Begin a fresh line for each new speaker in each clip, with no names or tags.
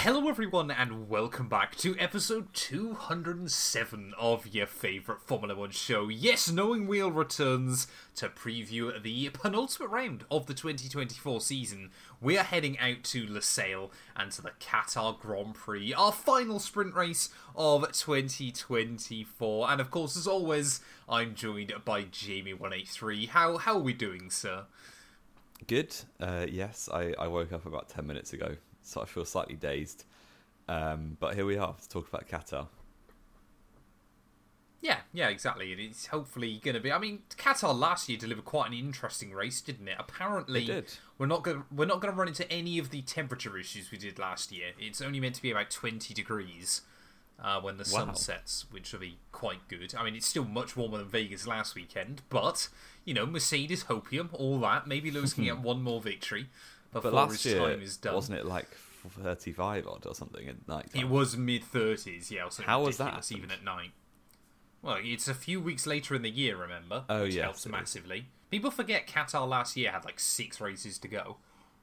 Hello everyone and welcome back to episode 207 of your favourite Formula 1 show. Yes, Knowing Wheel returns to preview the penultimate round of the 2024 season. We're heading out to Losail and to the Qatar Grand Prix, our final sprint race of 2024. And of course, as always, I'm joined by Jamie183. How are we doing, sir?
Good. Yes, I woke up about 10 minutes ago, so I feel slightly dazed. But here we are to talk about Qatar.
Yeah, exactly. And it's hopefully going to be... I mean, Qatar last year delivered quite an interesting race, didn't it? Apparently,
It did.
we're not going to run into any of the temperature issues we did last year. It's only meant to be about 20 degrees when the sun sets, which will be quite good. I mean, it's still much warmer than Vegas last weekend, but, you know, Mercedes, Hopium, all that. Maybe Lewis can get one more victory before his time is done.
Wasn't it like 35 odd or something at night time?
It was mid-30s, yeah.
How was that?
Even at night. Well, it's a few weeks later in the year, remember?
Oh,
which
yes,
helps massively. People forget Qatar last year had like 6 races to go.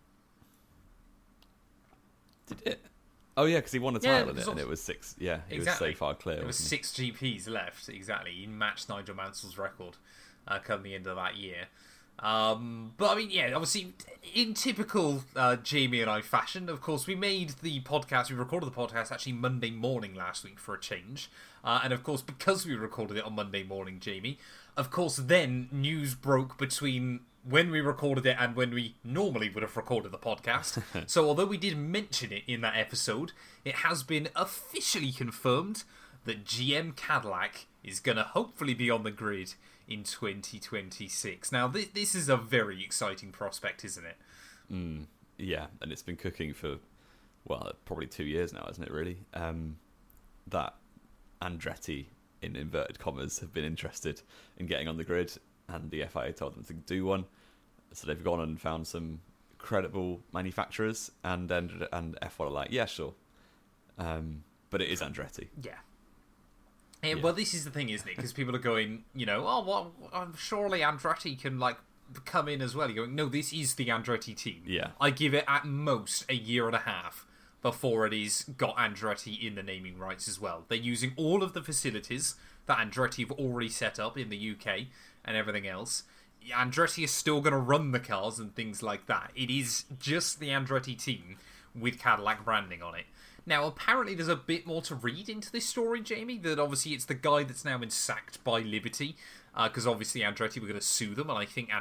Did it? Oh, yeah, because he won a title in it, and it was 6. Yeah, he was so far clear.
There was 6 GPs left, exactly. He matched Nigel Mansell's record come the end of that year. But I mean, yeah, obviously, in typical Jamie and I fashion, of course, we recorded the podcast actually Monday morning last week for a change. And of course, because we recorded it on Monday morning, Jamie, of course, then news broke between when we recorded it and when we normally would have recorded the podcast. So although we did mention it in that episode, it has been officially confirmed that GM Cadillac is going to hopefully be on the grid in 2026. Now, this is a very exciting prospect, isn't it?
Yeah, and it's been cooking for, well, probably 2 years now, isn't it, really? That Andretti, in inverted commas, have been interested in getting on the grid, and the FIA told them to do one. So they've gone and found some credible manufacturers, and F1 are like, yeah, sure. But it is Andretti.
Yeah. Well, this is the thing, isn't it? Because people are going, you know, oh, well, surely Andretti can, like, come in as well. You're going, no, this is the Andretti team.
Yeah.
I give it at most a year and a half before it is got Andretti in the naming rights as well. They're using all of the facilities that Andretti have already set up in the UK and everything else. Andretti is still going to run the cars and things like that. It is just the Andretti team with Cadillac branding on it. Now, apparently there's a bit more to read into this story, Jamie, that obviously it's the guy that's now been sacked by Liberty, because obviously Andretti were going to sue them, and I think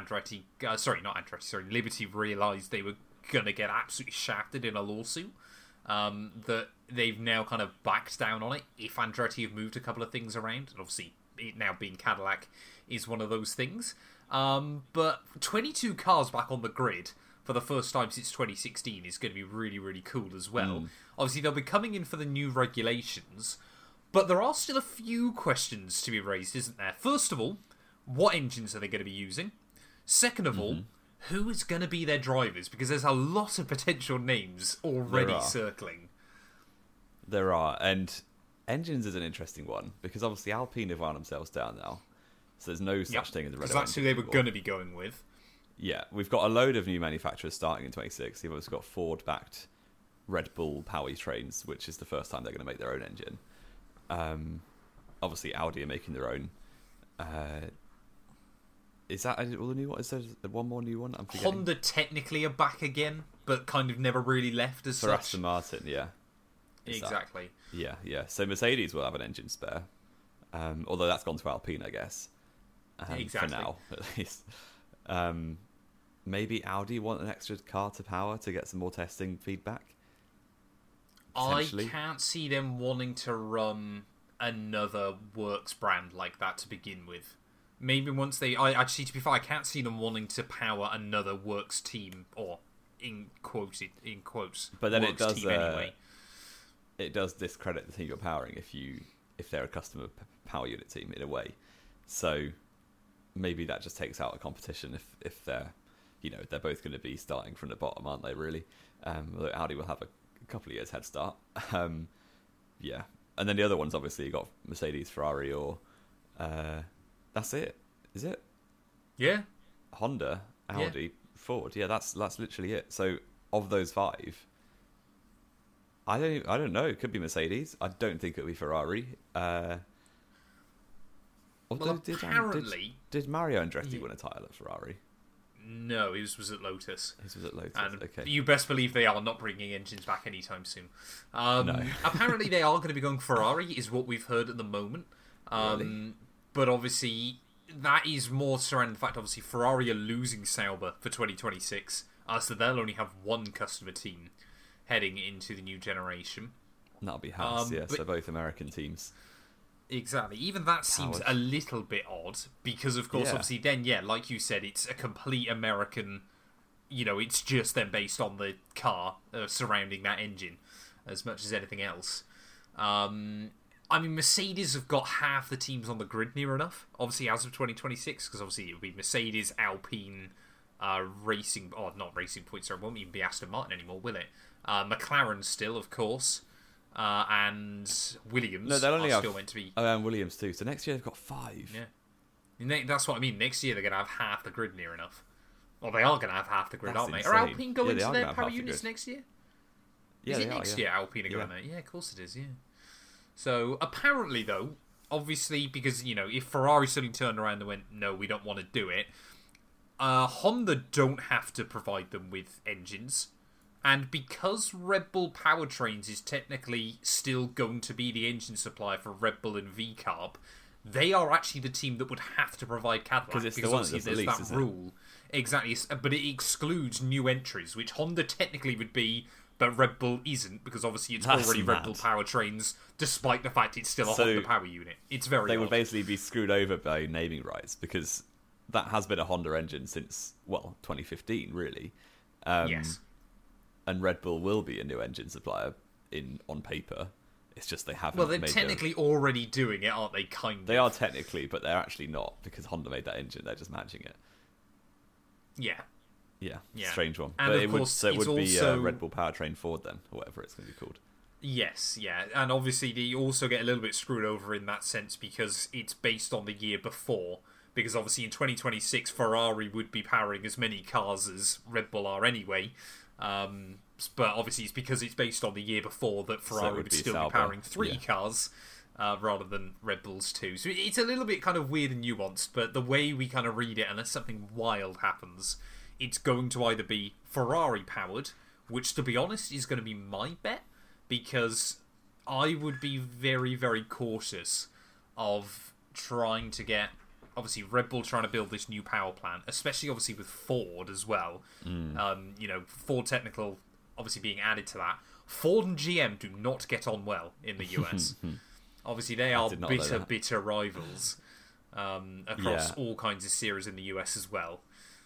Liberty realised they were going to get absolutely shafted in a lawsuit, that they've now kind of backed down on it, if Andretti have moved a couple of things around, and obviously it now being Cadillac is one of those things. But 22 cars back on the grid for the first time since 2016 is going to be really, really cool as well. Obviously, they'll be coming in for the new regulations, but there are still a few questions to be raised, isn't there? First of all, what engines are they going to be using? Second of all, who is going to be their drivers? Because there's a lot of potential names already circling.
There are, and engines is an interesting one, because obviously Alpine have wound themselves down now, so there's no such thing as a Renault.
Because that's who they were going to be going with.
Yeah, we've got a load of new manufacturers starting in 26. We've also got Ford-backed Red Bull powertrains, which is the first time they're going to make their own engine. Obviously, Audi are making their own. Is that all the new one? Is there one more new one? I'm forgetting.
Honda technically are back again, but kind of never really left as
for
such.
Aston Martin, yeah.
Exactly.
Yeah. So Mercedes will have an engine spare, although that's gone to Alpine, I guess.
Exactly.
For now, at least. Maybe Audi want an extra car to power to get some more testing feedback.
I can't see them wanting to run another works brand like that to begin with. Maybe once they... Actually, to be fair, I can't see them wanting to power another works team, or in quotes,
but then
works
it does
team anyway.
It does discredit the team you're powering if they're a customer power unit team in a way. So maybe that just takes out a competition if they're, you know, they're both going to be starting from the bottom, aren't they, really? Audi will have a couple of years head start. Yeah. And then the other ones, obviously, you got Mercedes, Ferrari, or that's it. Is it?
Yeah.
Honda, Audi, Ford. Yeah, that's literally it. So of those 5, I don't know. It could be Mercedes. I don't think it'll be Ferrari. Although
apparently...
did Mario Andretti win a title at Ferrari?
No, his was at Lotus.
His was at Lotus,
and
okay.
You best believe they are not bringing engines back anytime soon.
No.
Apparently they are going to be going Ferrari, is what we've heard at the moment.
Really?
But obviously, that is more surrounding the fact, obviously, Ferrari are losing Sauber for 2026, so they'll only have one customer team heading into the new generation.
And that'll be Haas, yeah, so both American teams.
Exactly. Even that seems a little bit odd, because, of course, obviously, then, like you said, it's a complete American... it's just then based on the car surrounding that engine, as much as anything else. Mercedes have got half the teams on the grid near enough, obviously, as of 2026, because obviously it would be Mercedes, Alpine, Racing... Oh, not Racing Point, sorry, it won't even be Aston Martin anymore, will it? McLaren still, of course, and Williams.
No, they'll only have...
still meant to be...
and Williams too, so next year they've got 5.
Yeah. That's what I mean, next year they're going to have half the grid near enough. Well, they are going to have half the grid, aren't they? Are Alpine going to their power units next year?
Yeah,
is it next year Alpine are going there? Yeah, of course it is, yeah. So, apparently, though, obviously, because, if Ferrari suddenly turned around and went, no, we don't want to do it, Honda don't have to provide them with engines. And because Red Bull Powertrains is technically still going to be the engine supplier for Red Bull and V-Carb, they are actually the team that would have to provide Cadillac.
Because
obviously there's that rule. Exactly, but it excludes new entries, which Honda technically would be, but Red Bull isn't, because obviously it's already Red Bull Powertrains, despite the fact it's still a Honda power unit. It's very
They
odd.
would basically be screwed over by naming rights, because that has been a Honda engine since, 2015, really.
Yes.
And Red Bull will be a new engine supplier on paper. It's just they haven't.
Well, they're technically already doing it, aren't they?
They are technically, but they're actually not, because Honda made that engine. They're just matching it.
Yeah.
Strange one.
And
but
of
it
course,
would be Red Bull Powertrain Ford then, or whatever it's going to be called.
Yes, yeah. And obviously they also get a little bit screwed over in that sense because it's based on the year before. Because obviously in 2026, Ferrari would be powering as many cars as Red Bull are anyway. But obviously it's because it's based on the year before that Ferrari would still be powering 3 cars rather than Red Bull's 2. So it's a little bit kind of weird and nuanced, but the way we kind of read it, unless something wild happens, it's going to either be Ferrari powered, which to be honest is going to be my bet, because I would be very, very cautious of trying to get, obviously, Red Bull trying to build this new power plant, especially obviously with Ford as well. Ford Technical obviously being added to that. Ford and GM do not get on well in the US. Obviously, they are bitter rivals across all kinds of series in the US as well.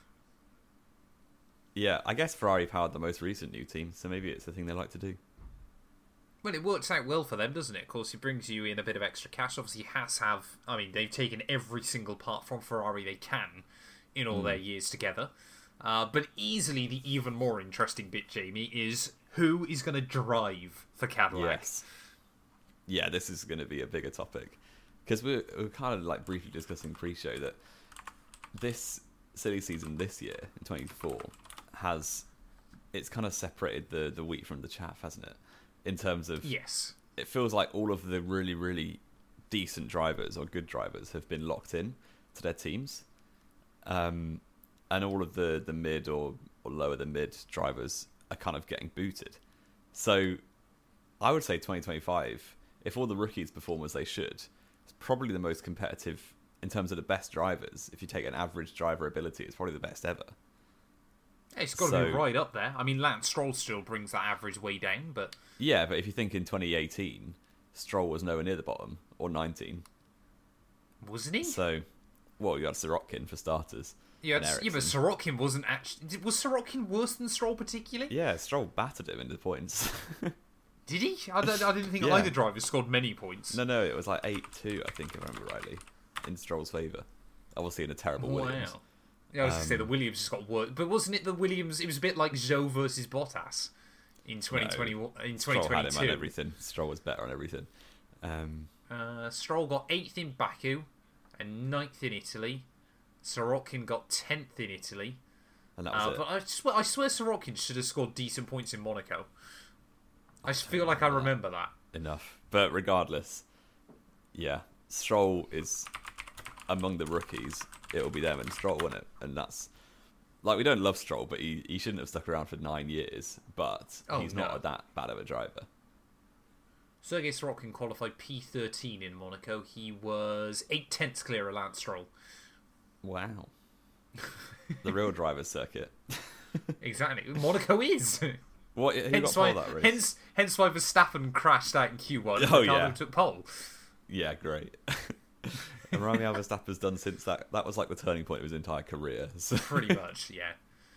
Yeah, I guess Ferrari powered the most recent new team, so maybe it's the thing they like to do.
Well, it works out well for them, doesn't it? Of course, it brings you in a bit of extra cash. Obviously, Haas they've taken every single part from Ferrari they can in all their years together. But easily the even more interesting bit, Jamie, is who is going to drive for Cadillac?
Yes. Yeah, this is going to be a bigger topic. Because we're kind of like briefly discussing pre-show that this silly season this year, in 2024, it's kind of separated the wheat from the chaff, hasn't it? In terms of...
Yes.
It feels like all of the really, really decent drivers or good drivers have been locked in to their teams. And all of the mid or lower than mid drivers are kind of getting booted. So I would say 2025, if all the rookies perform as they should, it's probably the most competitive in terms of the best drivers. If you take an average driver ability, it's probably the best ever.
It's got to be right up there. I mean, Lance Stroll still brings that average way down, but...
Yeah, but if you think in 2018, Stroll was nowhere near the bottom, or 19.
Wasn't he?
So, well, you had Sorokin for starters.
Yeah, but Sorokin wasn't actually... Was Sorokin worse than Stroll particularly?
Yeah, Stroll battered him in the points.
Did he? I didn't think either driver scored many points.
No, it was like 8-2, I think, if I remember rightly, in Stroll's favour. Obviously in a terrible Williams.
Yeah, I was going to say the Williams just got worse. But wasn't it the Williams... It was a bit like Zhou versus Bottas in 2020,
no,
in 2022.
Stroll had him on everything. Stroll was better on everything.
Stroll got 8th in Baku and 9th in Italy. Sorokin got 10th in Italy.
And that was it.
But I swear Sorokin should have scored decent points in Monaco. I feel like I remember that.
enough. But regardless, yeah, Stroll is among the rookies. It'll be them and Stroll, won't it? And that's like, we don't love Stroll, but he shouldn't have stuck around for 9 years. But he's not that bad of a driver.
Sergei Sorokin qualified P13 in Monaco. He was 8/10 clear of Lance Stroll.
Wow. The real driver's circuit.
Exactly. Monaco is.
What? Who got pole that race?
Hence why Verstappen crashed out in Q1.
Oh,
Ricardo
yeah.
took pole.
Yeah, great. And remind me how Verstappen's done since that. That was like the turning point of his entire career. So.
Pretty much, yeah.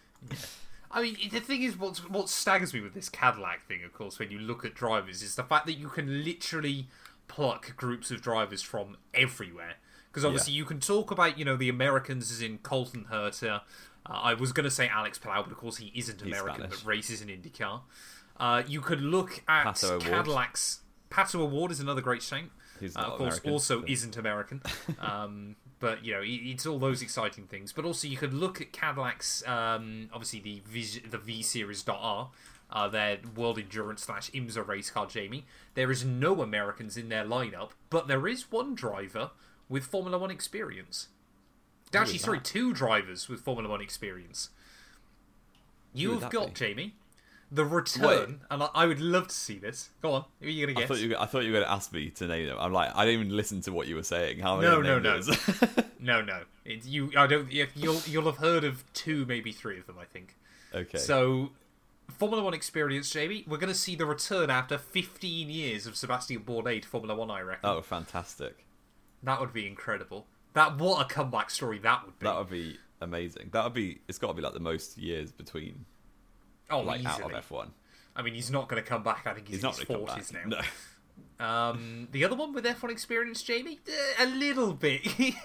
I mean, the thing is, what staggers me with this Cadillac thing, of course, when you look at drivers, is the fact that you can literally pluck groups of drivers from everywhere. Because obviously you can talk about, the Americans as in Colton Herta. I was going to say Alex Palau, but of course he isn't American, but races in IndyCar. You could look at
Pato
Cadillac's... Pato Award is another great shout.
Who's
Of course,
American,
also isn't American. But, it's all those exciting things. But also you could look at Cadillac's, obviously the V-Series.R, their World Endurance / IMSA race car, Jamie. There is no Americans in their lineup, but there is one driver with Formula 1 experience. Actually, sorry, 2 drivers with Formula 1 experience. You have got, Jamie, the return, and I would love to see this. Go on, who are you going to guess?
I thought you were going to ask me to name them. I'm like, I didn't even listen to what you were saying. How
No.
No.
You'll have heard of 2, maybe 3 of them, I think.
Okay.
So, Formula 1 experience, Jamie. We're going to see the return after 15 years of Sebastian Bourdais to Formula 1, I reckon.
Oh, fantastic.
That would be incredible. What a comeback story that would be.
That would be amazing. It's got to be like the most years between
easily.
out of F1.
I mean, he's not going to come back. I think he's in his 40s now.
No.
The other one with F1 experience, Jamie, a little bit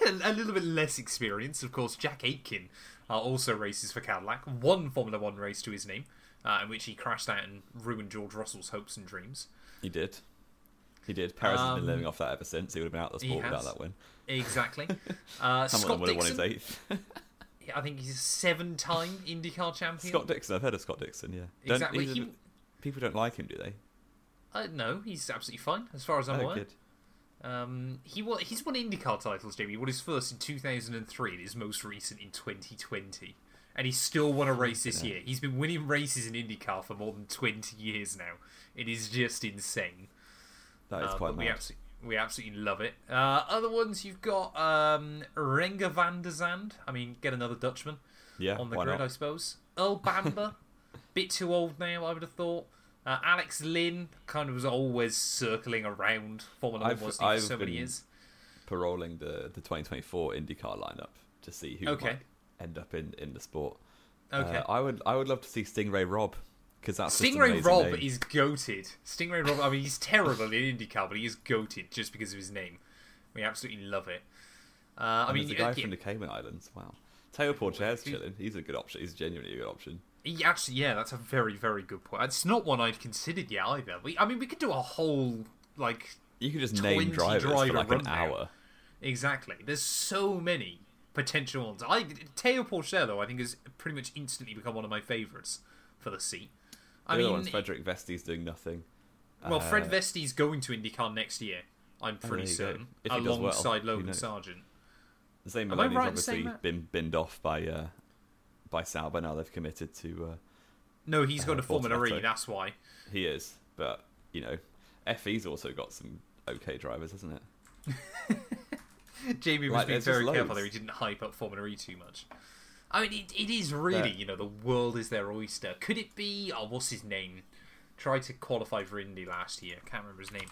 less experience. Of course, Jack Aitken also races for Cadillac. One Formula 1 race to his name, in which he crashed out and ruined George Russell's hopes and dreams.
He did. Perez has been living off that ever since. He would have been out of the sport without that win.
Exactly.
Hamilton would have won his 8th.
I think he's a 7-time IndyCar champion.
Scott Dixon. I've heard of Scott Dixon, yeah.
Exactly.
People don't like him, do they?
No, he's absolutely fine, as far as I'm aware.
Good.
He's won IndyCar titles, Jamie. He won his first in 2003 and his most recent in 2020. And he still won a race this year. He's been winning races in IndyCar for more than 20 years now. It is just insane.
That is quite mad.
We absolutely love it. Other ones, you've got Renger van der Zand. I mean, get another Dutchman on the grid, I suppose. Earl Bamber, bit too old now, I would have thought. Alex Lynn kind of was always circling around Formula 1 for so many years.
Paroling the 2024 IndyCar lineup to see who might end up in the sport.
Okay.
I would love to see Stingray Robb. That's
Stingray Robb is goated. Stingray Robb, I mean, he's terrible in IndyCar, but he is goated just because of his name. We absolutely love it.
I mean, the guy from the Cayman Islands. Wow. Teo Porcher's chilling. He's a good option. He's genuinely a good option.
That's a very, very good point. It's not one I'd considered yet either. We could do a whole,
you could just name drivers for an hour.
Exactly. There's so many potential ones. Teo Porcher, though, I think has pretty much instantly become one of my favourites for the seat.
The other one's Frederick Vesti's doing nothing.
Well, Fred Vesti's going to IndyCar next year, I'm pretty certain, alongside Logan Sargent.
Zane Maloney's obviously been binned off by Sauber. Now they've committed to...
no, he's going to Formula E, that's why.
He is, but, FE's also got some okay drivers, hasn't it?
Jamie was being very careful there. He didn't hype up Formula E too much. I mean, it is really, the world is their oyster. Could it be... Oh, what's his name? Tried to qualify for Indy last year. Can't remember his name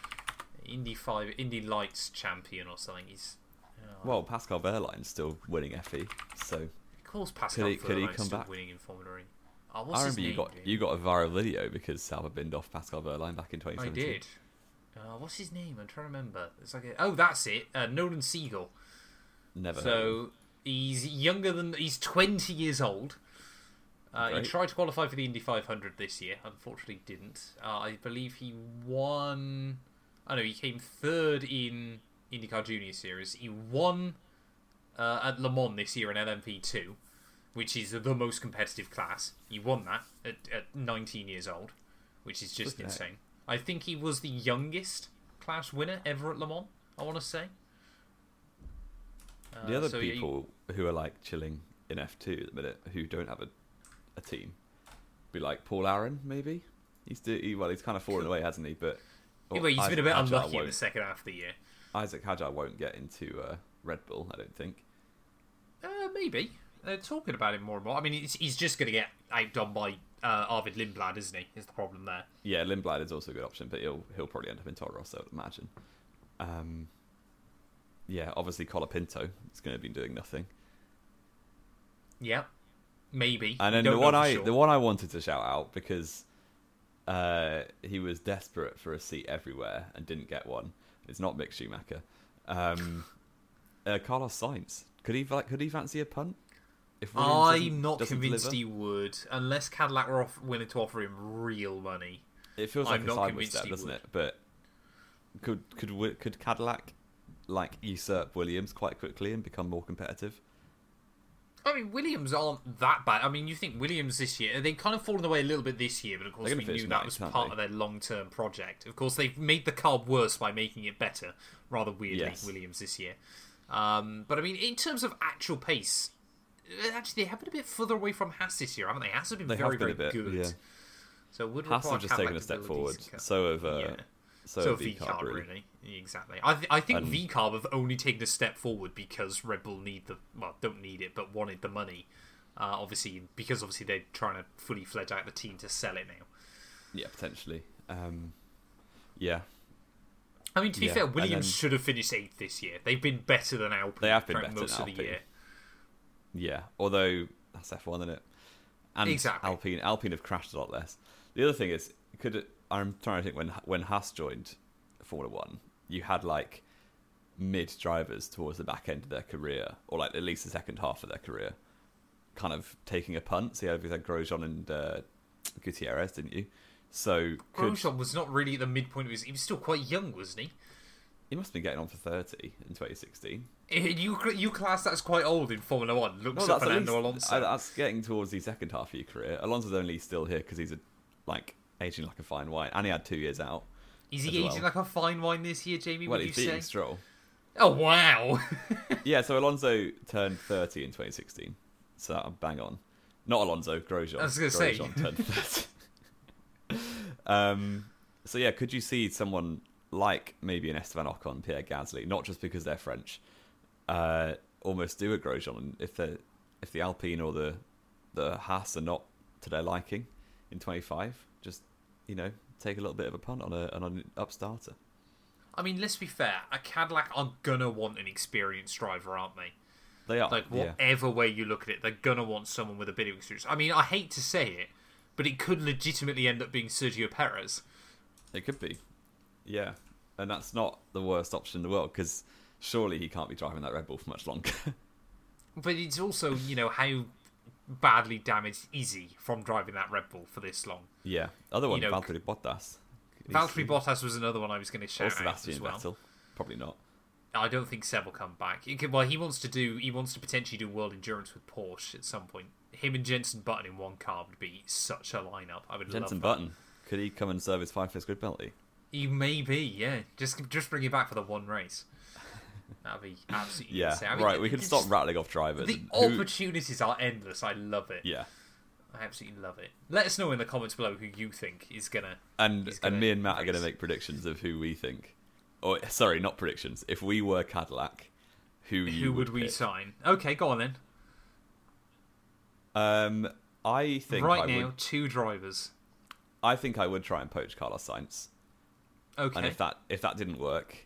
now. Indy Lights champion or something.
Well, Pascal Wehrlein's still winning FE, so...
Of course Pascal Wehrlein's still winning in Formula E. Oh, what's his name?
You got a viral video because Sauber binned off Pascal Wehrlein back in 2017.
I did. What's his name? I'm trying to remember. It's that's it. Nolan Siegel.
Never.
So... He's 20 years old. He tried to qualify for the Indy 500 this year. Unfortunately, didn't. I believe he won... he came 3rd in IndyCar Junior Series. He won at Le Mans this year in LMP2, which is the most competitive class. He won that at 19 years old. which is just
Flipping heck.
insane. I think he was the youngest class winner ever at Le Mans, I want to say.
The other people who are like chilling in F2 at the minute, who don't have a team, be like Paul Aaron, maybe. He's kind of fallen away, hasn't he? But
he's been a bit unlucky in the second half of the year.
Isaac Hadjar won't get into Red Bull, I don't think.
Maybe. They're talking about him more and more. I mean, he's just going to get outdone by Arvid Lindblad, isn't he? Is the problem there?
Yeah, Lindblad is also a good option, but he'll probably end up in Toro Rosso, I would imagine. Yeah, obviously Colapinto is going to be doing nothing.
Yeah, maybe.
And then the one I wanted to shout out because he was desperate for a seat everywhere and didn't get one. It's not Mick Schumacher. Carlos Sainz. Could he fancy a punt?
I'm not convinced he would, unless Cadillac were willing to offer him real money.
It feels like a sideways step, doesn't it? But could Cadillac usurp Williams quite quickly and become more competitive?
I mean, Williams aren't that bad. I mean, you think Williams this year, they kind of fallen away a little bit this year, but of course we knew that was part of their long-term project. Of course, they've made the car worse by making it better, rather weirdly, yes. Williams this year. But I mean, in terms of actual pace, actually, they have been a bit further away from Haas this year, haven't they? Haas have been very good.
Yeah.
So would
Haas have just taken a step forward. So have VCARB,
really. Exactly. I think VCARB have only taken a step forward because Red Bull don't need it, but wanted the money. Obviously they're trying to fully fledge out the team to sell it now.
Yeah, potentially. Yeah.
I mean, to be fair, Williams should have finished 8th this year. They've been better than Alpine.
They have been better
most
than
of the year.
Yeah, although that's F1, isn't it? And
exactly.
Alpine have crashed a lot less. The other thing is, I'm trying to think when Haas joined Formula 1, you had like mid drivers towards the back end of their career, or like at least the second half of their career, kind of taking a punt. So you had Grosjean and Gutierrez, didn't you? So
Grosjean was not really at the midpoint. He was still quite young, wasn't he?
He must have been getting on for 30 in 2016.
You class that as quite old in Formula 1. Looks at Fernando Alonso.
That's getting towards the second half of your career. Alonso's only still here because he's aging like a fine wine, and he had 2 years out.
Is he aging like a fine wine this year, Jamie?
Well,
he's beating
Stroll.
Oh wow!
Yeah, so Alonso turned 30 in 2016. So I'm bang on. Not Alonso, Grosjean.
I was going to say
Grosjean turned 30. So yeah, could you see someone like maybe an Esteban Ocon, Pierre Gasly, not just because they're French, almost do a Grosjean if the Alpine or the Haas are not to their liking in 25? Just take a little bit of a punt on an upstarter.
I mean, let's be fair. A Cadillac are gonna want an experienced driver, aren't they?
They are.
Like whatever way you look at it, they're gonna want someone with a bit of experience. I mean, I hate to say it, but it could legitimately end up being Sergio Perez.
It could be. Yeah, and that's not the worst option in the world because surely he can't be driving that Red Bull for much longer.
But it's also, how badly damaged is he from driving that Red Bull for this long?
Yeah, other one, Valtteri Bottas.
Valtteri Bottas was another one I was going to shout out as well.
Vettel. Probably not.
I don't think Seb will come back. He wants to potentially do World Endurance with Porsche at some point. Him and Jenson Button in one car would be such a lineup. I would love that.
Jenson Button, could he come and serve his 5-5 grid penalty?
He may be, yeah. Just bring it back for the one race. That'd be absolutely insane. I mean,
right, we can stop rattling off drivers.
The opportunities are endless. I love it.
Yeah.
I absolutely love it. Let us know in the comments below who you think is going to...
And me and Matt are going to make predictions of who we think. Or, sorry, not predictions. If we were Cadillac, who would we
sign? Okay, go on then.
I think
right now, 2 drivers.
I think I would try and poach Carlos Sainz.
Okay.
And if that didn't work,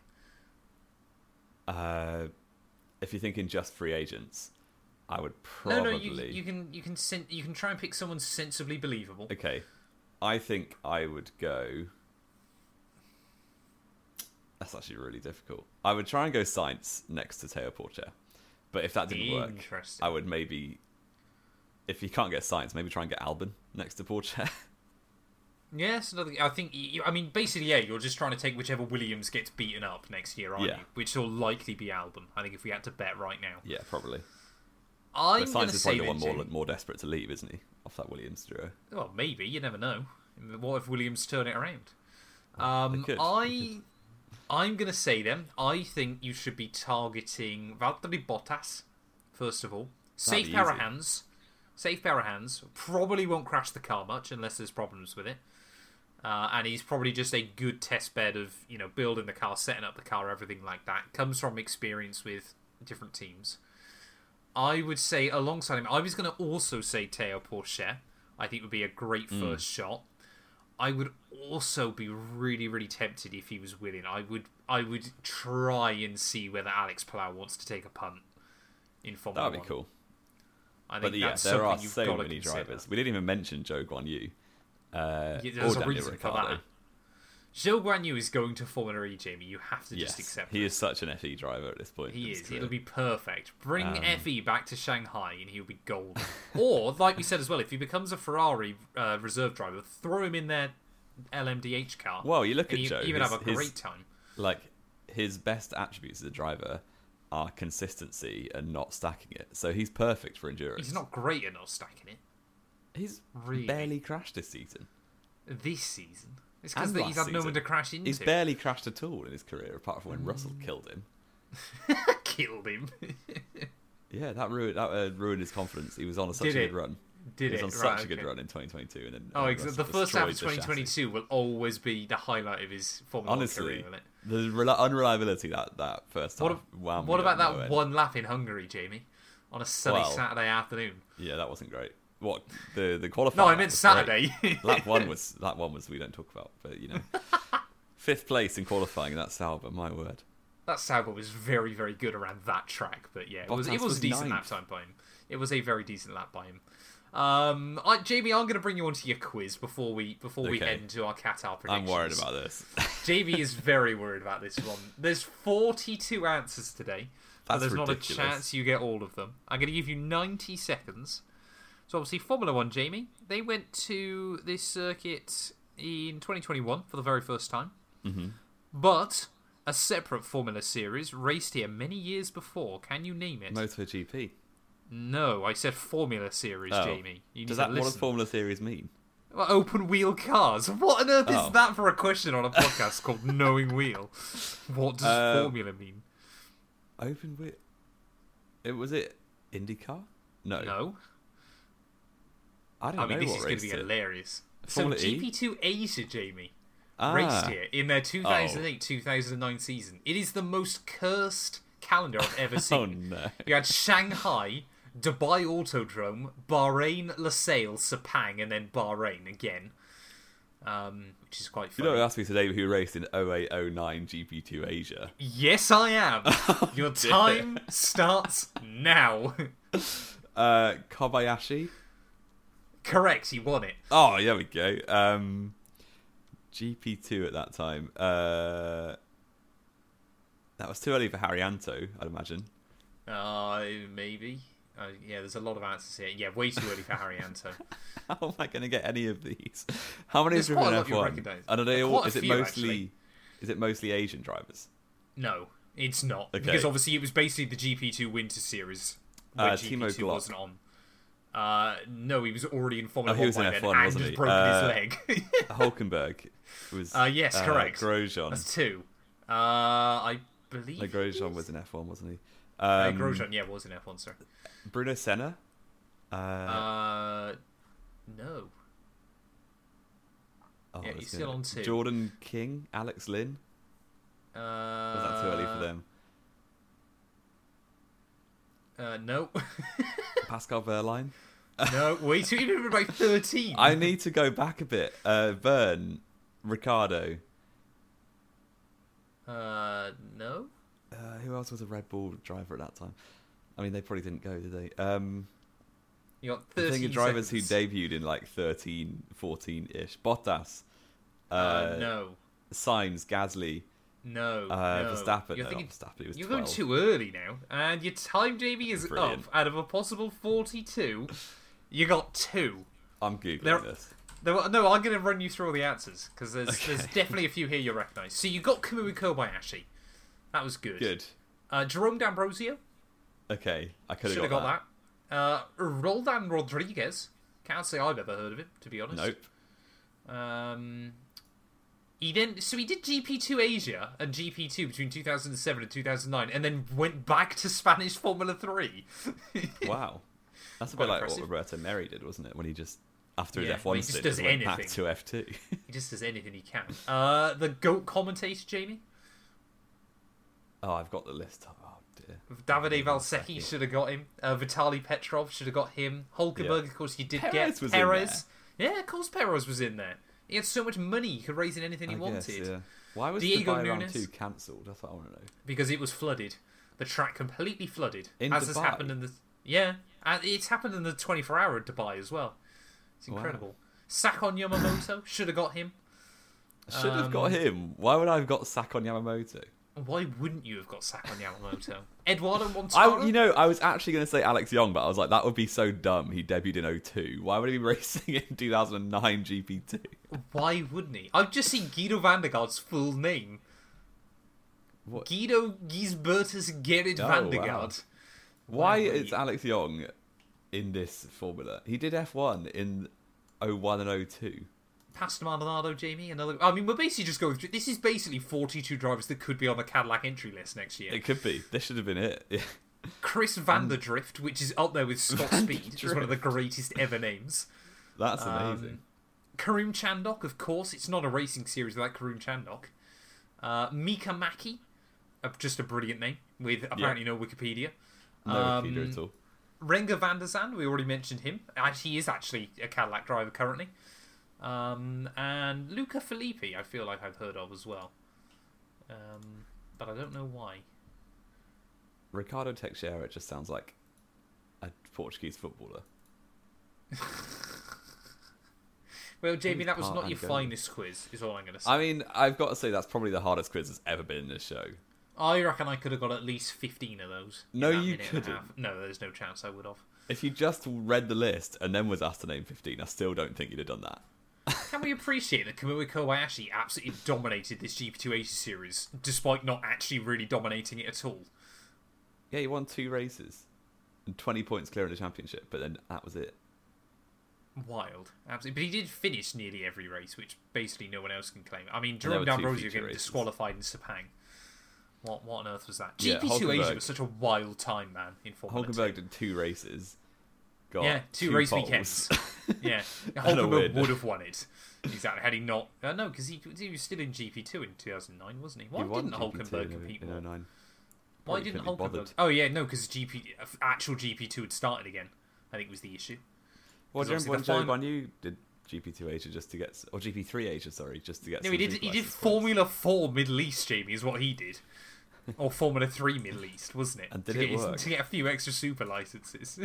if you're thinking just free agents, I would probably...
No, you can try and pick someone sensibly believable.
Okay. I think I would go... That's actually really difficult. I would try and go Sainz next to Teo Porcher. But if that didn't work, I would maybe... If you can't get Sainz, maybe try and get Albon next to Porcher.
Yes, I think... basically, yeah, you're just trying to take whichever Williams gets beaten up next year, aren't you? Which will likely be Albon, I think, if we had to bet right now.
Yeah, probably.
I'm going to say...
Sainz is probably the one more desperate to leave, isn't he? Off that Williams duo.
Well, maybe. You never know. What if Williams turn it around?
They could.
I'm going to say then, I think you should be targeting Valtteri Bottas, first of all. Safe pair of hands. Safe pair of hands. Probably won't crash the car much unless there's problems with it. And he's probably just a good test bed of, building the car, setting up the car, everything like that. Comes from experience with different teams. I would say alongside him, I was going to also say Théo Pourchaire. I think would be a great first shot. I would also be really, really tempted if he was willing. I would try and see whether Alex Palou wants to take a punt in Formula 1.
That'd be cool.
I think that's
there are
you've
so
got
many
to
drivers. We didn't even mention Zhou Guanyu.
There's a reason for that. Zhou Guanyu is going to Formula E, Jamie. You have to just accept it.
He is such an FE driver at this point.
He is. It'll be perfect. Bring FE back to Shanghai and he'll be golden. Or, like we said as well, if he becomes a Ferrari reserve driver, throw him in their LMDH car.
Well, you look at Zhou.
Even have a great time.
Like, his best attributes as a driver are consistency and not stacking it. So he's perfect for endurance.
He's not great at not stacking it.
He's barely crashed this season.
This season? It's because he's had no one to crash into.
He's barely crashed at all in his career, apart from when Russell killed him.
Killed him?
Yeah, that ruined his confidence. He was on such a good run. He was on such a good run in 2022. And then,
the first half of 2022 will always be the highlight of his Formula 1 career, won't it?
The unreliability that first half.
What about that one lap in Hungary, Jamie? On a sunny Saturday afternoon?
Yeah, that wasn't great. What the qualifying?
No, I meant Saturday.
lap one was we don't talk about, but 5th place in qualifying in that Sauber. My word,
that Sauber was very, very good around that track. But yeah, it was a decent lap time by him. It was a very decent lap by him. Jamie, I'm going to bring you onto your quiz before we head into our Qatar predictions.
I'm worried about this.
Jamie is very worried about this one. There's 42 answers today, but there's
ridiculous.
Not a chance you get all of them. I'm going to give you 90 seconds. So obviously Formula 1, Jamie, they went to this circuit in 2021 for the very first time.
Mm-hmm.
But a separate Formula Series raced here many years before. Can you name it?
MotoGP.
No, I said Formula Series, Jamie.
What does Formula Series mean?
Well, open wheel cars. What on earth is that for a question on a podcast called Knowing Wheel? What does Formula mean?
Open wheel. Was it IndyCar? No. I don't know.
This is going to be hilarious.
Formula
so GP2 Asia, Jamie, raced here in their 2008-2009 season. It is the most cursed calendar I've ever seen.
Oh no!
You had Shanghai, Dubai Autodrome, Bahrain, Losail, Sepang, and then Bahrain again. Which is quite funny.
You don't ask me today who raced in 0809 GP2 Asia.
Yes, I am. Your time starts now.
Kobayashi.
Correct, he won it.
Oh, there we go. GP2 at that time. That was too early for Haryanto, I'd imagine.
Maybe. Yeah, there's a lot of answers here. Yeah, way too early for Haryanto.
How am I going to get any of these? How many
There's
have
quite
driven
a lot you
F1?
recognise.
And are they all?
Quite a few, actually.
Is it mostly Asian drivers?
No, it's not.
Okay.
Because obviously it was basically the GP2 Winter Series where
Timo
GP2
Glock.
wasn't on. No, he was already in Formula 1
he was in
by then
F1,
and
wasn't
just
he?
broken his leg.
Hulkenberg was.
Yes, correct.
Grosjean.
That's 2. I believe.
Grosjean was in F1, wasn't he?
Grosjean, was in F1, sir.
Bruno Senna.
No.
Oh,
he's still on 2.
Jordan King, Alex Lynn. Was that too early for them?
No.
Pascal Wehrlein.
No, wait till you're about 13.
I need to go back a bit. Verne, Ricardo.
No.
Who else was a Red Bull driver at that time? I mean, they probably didn't go, did they?
You got 13
I'm thinking drivers
seconds.
who debuted in like 13, 14-ish. Bottas.
No.
Sainz, Gasly.
No.
Verstappen.
You're,
Verstappen, was
you're
12.
going too early now. And your time, Jamie, is
Brilliant.
up. Out of a possible 42, you got 2.
I'm Googling this.
No, I'm going to run you through all the answers, because there's definitely a few here you'll recognise. So you got Kamui Kobayashi. That was good.
Good.
Jerome D'Ambrosio.
Okay, I could
Should
have
have got that. Roldan Rodriguez. Can't say I've ever heard of him, to be honest.
Nope.
He did GP2 Asia and GP2 between 2007 and 2009, and then went back to Spanish Formula 3.
Wow, that's a
Quite
bit like
impressive.
what Roberto Meri did, wasn't it? When he just after his
Yeah,
F1
well, he just
stint,
does
just went back
anything.
to F2.
He just does anything he can. The GOAT commentator, Jamie?
Oh, I've got the list. Oh dear.
Davide Valsecchi should have got him. Vitaly Petrov should have got him. Hulkenberg,
Yeah.
of course, you did
Perez
get.
was in
Perez. Yeah, of course Perez was in there. He had so much money, he could raise in anything he
I
wanted.
guess, yeah. Why was
Diego
Dubai Round
Nunes?
2 cancelled? That's what I want to know.
Because it was flooded. The track completely flooded.
In
as has
Dubai?
happened in the... Yeah, and it's happened in the 24-hour at Dubai as well. It's incredible.
Wow.
Sakon Yamamoto, should have got him.
Should have got him. Why would I have got Sakon Yamamoto?
Why wouldn't you have got Sakon Yamamoto? Eduardo Montaro?
I was actually going to say Alex Young, but I was like, that would be so dumb. He debuted in 02. Why would he be racing in 2009 GP2?
Why wouldn't he? I've just seen Guido van der Gaard's full name.
What?
Guido Gisbertus Gerrit
Oh,
van der
wow.
Gaard.
Why
Wow.
is Alex Young in this formula? He did F1 in 01 and 02.
Pastor Maldonado, Jamie, another... I mean, we're basically just going through... This is basically 42 drivers that could be on the Cadillac entry list next year.
It could be. This should have been it. Yeah.
Chris Vanderdrift, which is up there with Scott Speed, is one of the greatest ever names.
That's amazing.
Karim Chandok, of course. It's not a racing series without Karim Chandok. Mika Maki, just a brilliant name, with apparently no Wikipedia.
No Wikipedia at all.
Renger van der Zand, we already mentioned him. He is actually a Cadillac driver currently. And Luca Filippi, I feel like I've heard of as well. But I don't know why.
Ricardo Teixeira just sounds like a Portuguese footballer.
Well, Jamie, that was
Part
not your
and go.
finest quiz, is all I'm going to say.
I mean, I've got to say that's probably the hardest quiz that's ever been in this show.
I reckon I could have got at least 15 of those. in
No,
that
you
minute and a
couldn't.
half. No, there's no chance I would have.
If you just read the list and then was asked to name 15, I still don't think you'd have done that.
Can we appreciate that Kamui Kobayashi absolutely dominated this GP280 series, despite not actually really dominating it at all?
Yeah, he won 2 races and 20 points clear in the championship, but then that was it.
Wild. Absolutely. But he did finish nearly every race, which basically no one else can claim. I mean,
there
Jerome
were 2
D'Ambrosio
feature
getting
races.
disqualified in Sepang. What on earth was that?
Yeah,
GP2 Asia
Hulkenberg-
was such a wild time, man, in Formula 2.
Hulkenberg did 2 races. Got
Yeah, 2
2
race
poles.
weekends. Yeah,
And a
Hulkenberg
win.
would have won it. Exactly. Had he not... no, because he was still in GP2 in 2009, wasn't he? Why
He won
didn't
GP2
Hulkenberg compete
in
more?
09.
Why
Probably
didn't
couldn't be
Hulkenberg...
bothered.
Oh, yeah, no, because actual GP2 had started again, I think was the issue.
Well, do you
'Cause
remember when
obviously
Joe Barnier did GP2 Asia just to get... Or GP3 Asia, sorry, just to get
No,
some
he
Greek
did
license points.
Formula 4 Middle East, Jamie, is what he did. Or Formula 3 Middle East, wasn't it?
And did
to
it
get
work?
To get a few extra super licenses.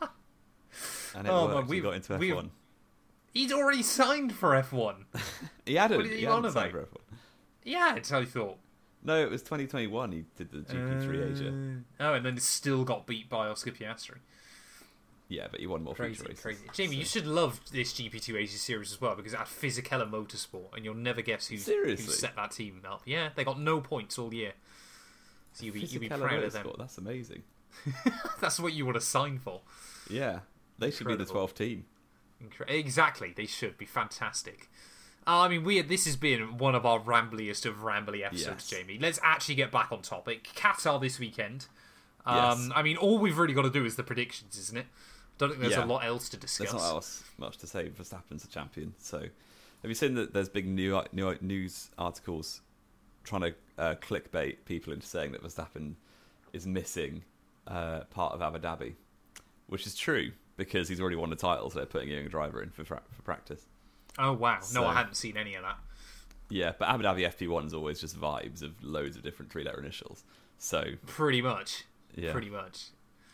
And it
Oh,
worked.
man,
He got into
we've-
F1.
He's already signed for F1.
He hadn't.
What are
He
you
hadn't
on
signed
about?
for F1.
Yeah, it's how I thought.
No, it was 2021 he did the GP3 Asia.
Oh, and then still got beat by Oscar Piastri.
Yeah, but he won more
Crazy,
feature races.
crazy. Jamie, you should love this GP2 Asia series as well because it had Fisichella Motorsport, and you'll never guess who
Seriously?
set that team up. Yeah, they got no points all year. So you'll be
Fisichella
proud of them.
Motorsport, that's amazing.
That's what you want to sign for.
Yeah, they should be the
Incredible.
12th team.
Exactly, they should be fantastic. I mean, this has been one of our rambliest of rambly episodes,
Yes.
Jamie. Let's actually get back on topic. Qatar this weekend.
Yes.
I mean, all we've really got to do is the predictions, isn't it? Don't think there's
Yeah.
a lot else to discuss.
There's not else much to say. Verstappen's a champion. So, have you seen that there's big new news articles trying to clickbait people into saying that Verstappen is missing part of Abu Dhabi, which is true because he's already won the title, so they're putting a young driver in for practice.
Oh, wow.
So-
No, I hadn't seen any of that.
Yeah, but Abu Dhabi FP1 is always just vibes of loads of different 3-letter initials. So,
Pretty much.
yeah.
Pretty much.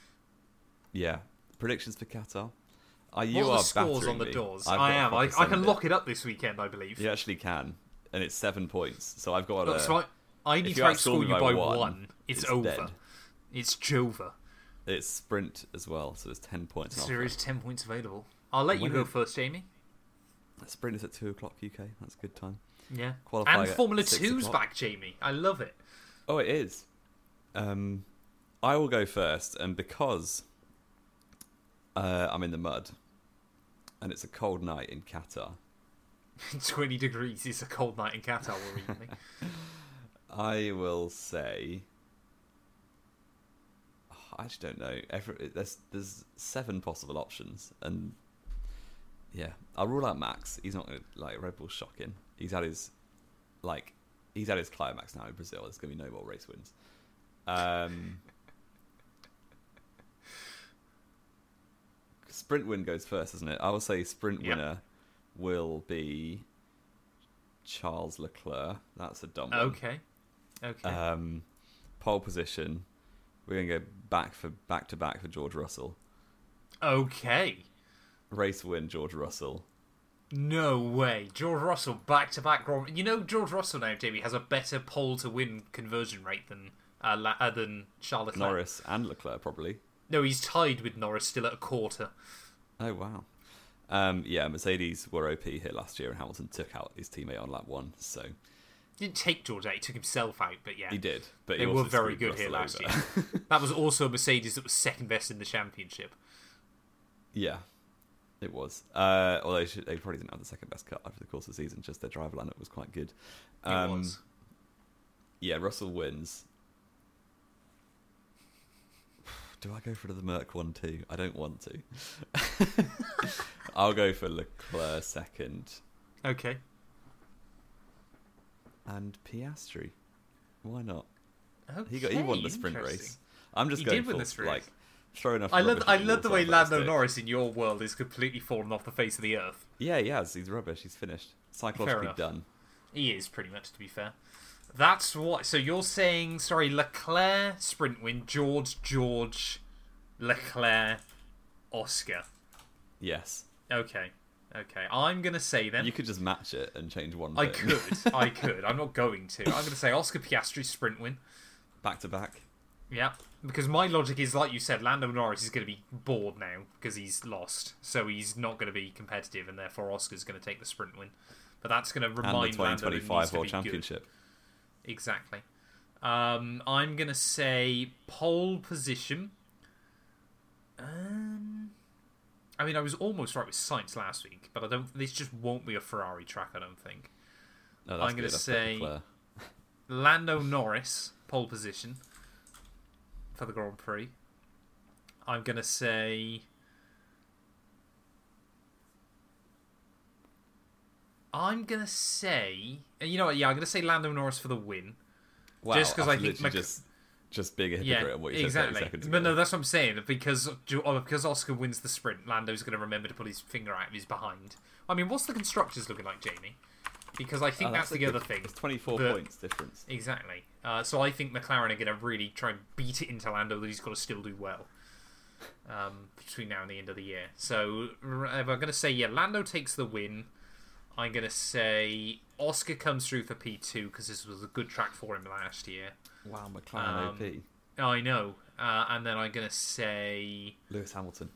Yeah. Predictions for Qatar?
What
You
are
are
the scores
battering
on the
me.
doors?
I've
I
got
am.
proper
I can
send
lock it up this weekend, I believe.
You actually can. And it's 7 points. So I've got
Look, so I need
if
to
you
outscore
outscore me
you
by
by
one,
one. It's
it's
over.
dead.
It's Jova.
It's sprint as well, so there's 10 points.
So
off
there
it.
is 10 points available. I'll let you
When
go
it-
first, Jamie.
Sprint is at 2 o'clock UK. That's a good time.
Yeah.
Qualifying
And
at
Formula
6
2's
o'clock.
back, Jamie. I love it.
Oh, it is. I will go first, and because I'm in the mud, and it's a cold night in Qatar,
20 degrees is a cold night in Qatar, worryingly.
I will say. I actually don't know. There's 7 possible options, and yeah, I'll rule out Max. He's not gonna, like, Red Bull's shocking. He's at his climax now in Brazil. There's gonna be no more race wins. Sprint win goes first, isn't it? I will say sprint winner will be Charles Leclerc. That's a dumb one.
Okay.
Pole position. We're going to go back to back for George Russell.
Okay.
Race win, George Russell.
No way. George Russell, back-to-back Grand... You know, George Russell now, Jamie, has a better pole-to-win conversion rate than Charles Leclerc.
Norris and Leclerc, probably.
No, he's tied with Norris, still at a quarter.
Oh, wow. Mercedes were OP here last year, and Hamilton took out his teammate on lap 1, so...
He didn't take George out, he took himself out, but yeah.
He did, but
they were very good here last year. That was also a Mercedes that was second best in the championship.
Yeah, it was. Although they probably didn't have the second best car over the course of the season, just their driver lineup was quite good.
It was.
Yeah, Russell wins. Do I go for the Merc one too? I don't want to. I'll go for Leclerc second.
Okay.
And Piastri. Why not?
Okay,
he won the sprint race. I'm just going for, like, throwing off.
I love the way Lando Norris in your world is completely fallen off the face of the earth.
Yeah, he has. He's rubbish. He's finished. Psychologically done.
He is, pretty much, to be fair. That's what... So you're saying, Leclerc, sprint win, George, Leclerc, Oscar.
Yes.
Okay. I'm going to say then...
You could just match it and change one
I
bit.
could. I'm not going to. I'm going to say Oscar Piastri, sprint win.
Back to back.
Yeah. Because my logic is, like you said, Lando Norris is going to be bored now because he's lost. So he's not going to be competitive, and therefore Oscar's going to take the sprint win. But that's going to remind Lando that he needs to be
2025 World Championship.
Good. Exactly. I'm going to say pole position. I mean, I was almost right with Sainz last week, but this just won't be a Ferrari track, I don't think.
No,
I'm going to say Lando Norris, pole position for the Grand Prix. I'm going to say... I'm going to say... You know what, yeah, I'm going to say Lando Norris for the win.
Wow,
just because I think...
Just being a hypocrite on what you said 30 seconds ago.
But no, that's what I'm saying. Because Oscar wins the sprint, Lando's going to remember to put his finger out of his behind. I mean, what's the constructors looking like, Jamie? Because I think that's the other thing.
It's 24 points difference.
Exactly. So I think McLaren are going to really try and beat it into Lando that he's got to still do well between now and the end of the year. So I'm going to say, Lando takes the win. I'm going to say Oscar comes through for P2 because this was a good track for him last year.
Wow, McLaren OP.
I know. And then I'm going to say...
Lewis Hamilton.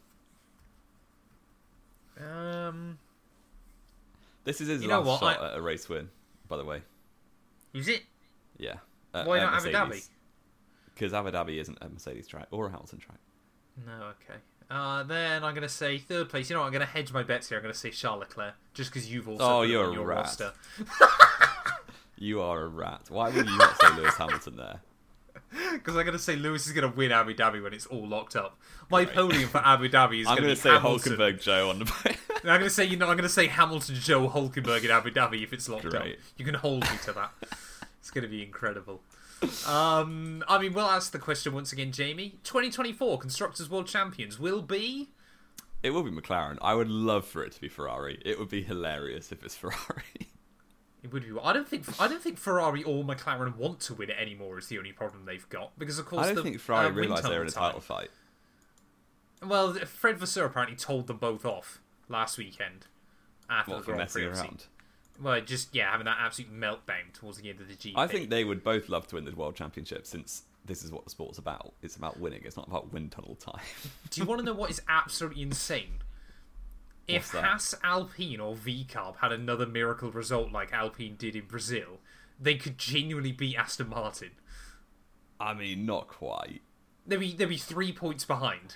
This is his last shot at a race win, by the way.
Is it?
Yeah.
Why not Abu Dhabi?
Because Abu Dhabi isn't a Mercedes track or a Hamilton track.
No, okay. Then I'm going to say third place. You know what? I'm going to hedge my bets here. I'm going to say Charles Leclerc, just because you've also put
you're
on your
a rat.
roster.
You are a rat. Why would you not say Lewis Hamilton there?
Because I'm going to say Lewis is going to win Abu Dhabi when it's all locked up. My podium for Abu Dhabi is going to be
say
Hamilton.
Hulkenberg Joe on the back.
I'm going to say, I'm going to say Hamilton Joe Hulkenberg in Abu Dhabi if it's locked up.
Great.
You can hold me to that. It's going to be incredible. I mean, we'll ask the question once again, Jamie. 2024 Constructors World Champions will be...
It will be McLaren. I would love for it to be Ferrari. It would be hilarious if it's Ferrari.
It would be. I don't think Ferrari or McLaren want to win it anymore. Is the only problem they've got because of course
I don't think Ferrari realise they're in a title fight.
Well, Fred Vasseur apparently told them both off last weekend after the Grand Prix.
Around?
Well, just having that absolute meltdown towards the end of the GP.
I think they would both love to win the World Championship since this is what the sport's about. It's about winning. It's not about wind tunnel time.
Do you want to know what is absolutely insane? If Haas, Alpine, or VCarb had another miracle result like Alpine did in Brazil, they could genuinely beat Aston Martin.
I mean, not quite.
They'd be 3 points behind.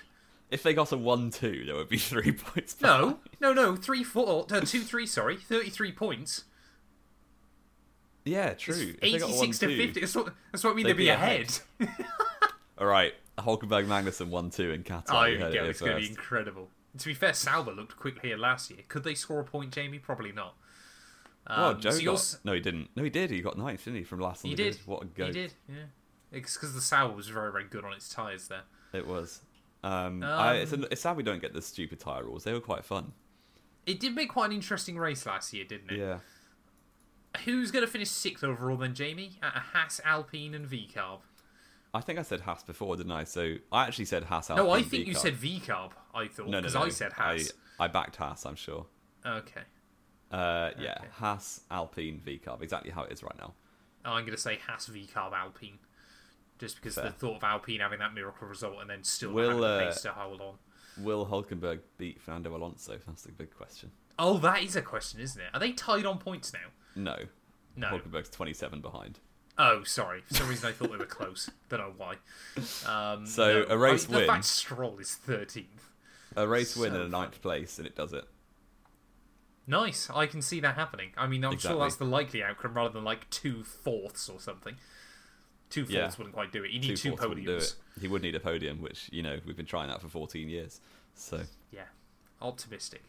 If they got a 1-2, there would be 3 points.
No, 3-4, 2-3. Sorry, 33 points.
Yeah, true.
It's 86 to 50. That's what I mean. They'd be ahead.
All right, Hulkenberg Magnussen 1-2 in Qatar.
Oh, here we go. It's going to be incredible. To be fair, Sauber looked quick here last year. Could they score a point, Jamie? Probably not.
Well, Joe No, he didn't. No, he did. He got ninth, didn't he, from last on the grid? What a goat.
He did, yeah. It's because the Sauber was very, very good on its tyres there.
It was. It's sad we don't get the stupid tyre rules. They were quite fun.
It did make quite an interesting race last year, didn't it?
Yeah.
Who's going to finish 6th overall then, Jamie? Haas, Alpine and VCarb.
I think I said Haas before, didn't I? So I actually said Haas, Alpine,
No, I think you said VCarb, I thought.
No.
I said Haas.
I backed Haas, I'm sure.
Okay.
Yeah, okay. Haas, Alpine, VCarb. Exactly how it is right now.
I'm going to say Haas, VCarb, Alpine. Just because
Fair.
the thought of Alpine having that miracle result and then still having the pace to hold on.
Will Hulkenberg beat Fernando Alonso? That's the big question.
Oh, that is a question, isn't it? Are they tied on points now?
No. Hulkenberg's 27 behind.
Oh, sorry. For some reason I thought they were close. Don't know why.
A race win.
The fact Stroll is 13th.
A race win in a 9th place, and it does it.
Nice. I can see that happening. I mean, I'm sure that's the likely outcome rather than like 2 fourths or something. 2 fourths wouldn't quite do it. You need 2 podiums.
He would need a podium, which, we've been trying that for 14 years. So
yeah. Optimistic.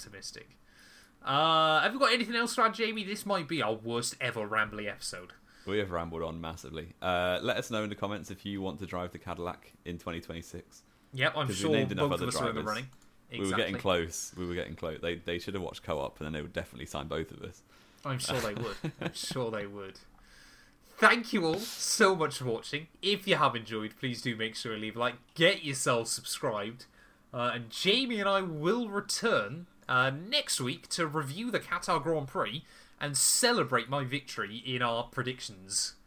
Have we got anything else to add, Jamie? This might be our worst ever rambly episode.
We have rambled on massively. Let us know in the comments if you want to drive the Cadillac in 2026.
Yep, I'm sure both of us are in the running. Exactly.
We were getting close. They should have watched Co-op, and then they would definitely sign both of us.
I'm sure they would. Thank you all so much for watching. If you have enjoyed, please do make sure to leave a like. Get yourselves subscribed. And Jamie and I will return next week to review the Qatar Grand Prix and celebrate my victory in our predictions.